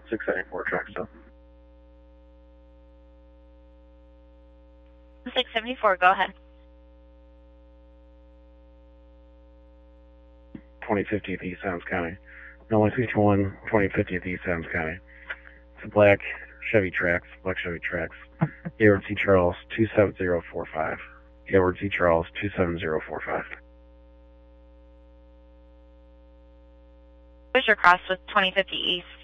674 track stuff. 674, go ahead. 2050th East Adams County. Runway 61, 2050th East Adams County. It's a black Chevy Trax, Gaylord C. Charles 27045. Gaylord C. Charles 27045. Where's your cross with 2050 East?